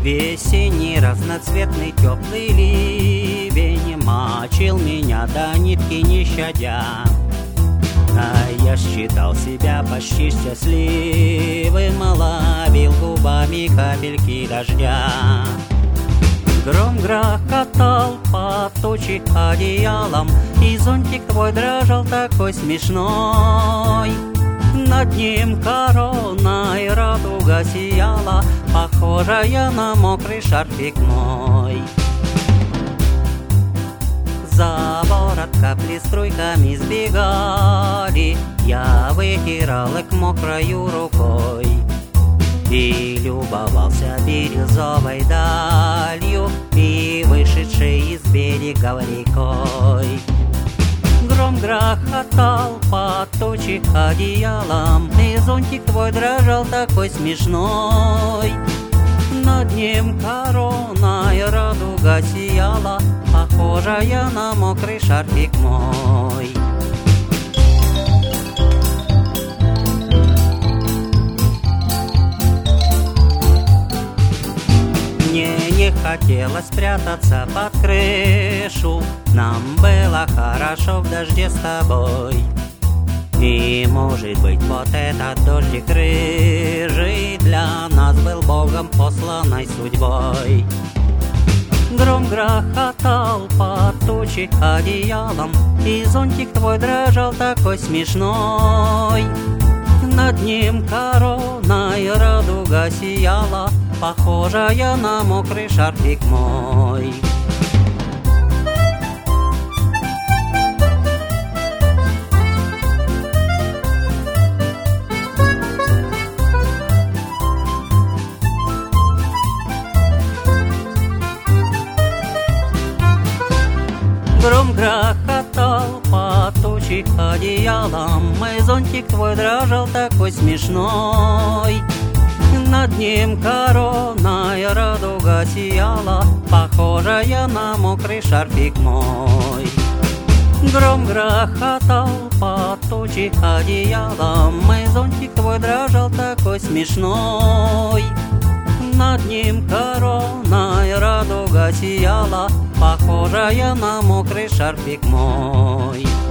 Весенний разноцветный теплый ливень мочил меня до нитки не щадя. А я считал себя почти счастливым, ловил губами капельки дождя. Гром грохотал по тучи одеялом, и зонтик твой дрожал такой смешной. Над ним короной радуга сияла, похожая на мокрый шарфик мой. За ворот капли струйками сбегали, я вытирал их мокрою рукой и любовался бирюзовой далью и вышедшей из берега рекой. Гром грохотал по тучи одеялом, и зонтик твой дрожал такой смешной. Над ним короной радуга сияла, похожая на мокрый шарфик мой. Мне не хотелось прятаться под крышу, нам было хорошо в дожде с тобой. И, может быть, вот этот дождик рыжий для нас был Богом посланной судьбой. Гром грохотал по тучи одеялом, и зонтик твой дрожал такой смешной. Над ним короной радуга сияла, похожая на мокрый шарфик мой. Гром грохотал по тучи одеялом, и зонтик твой дрожал такой смешной. Над ним короной радуга сияла, похожая на мокрый шарфик мой. Гром грохотал по тучи одеялом, и зонтик твой дрожал такой смешной. Над ним короной радуга сияла, похожая на мокрый шарфик мой.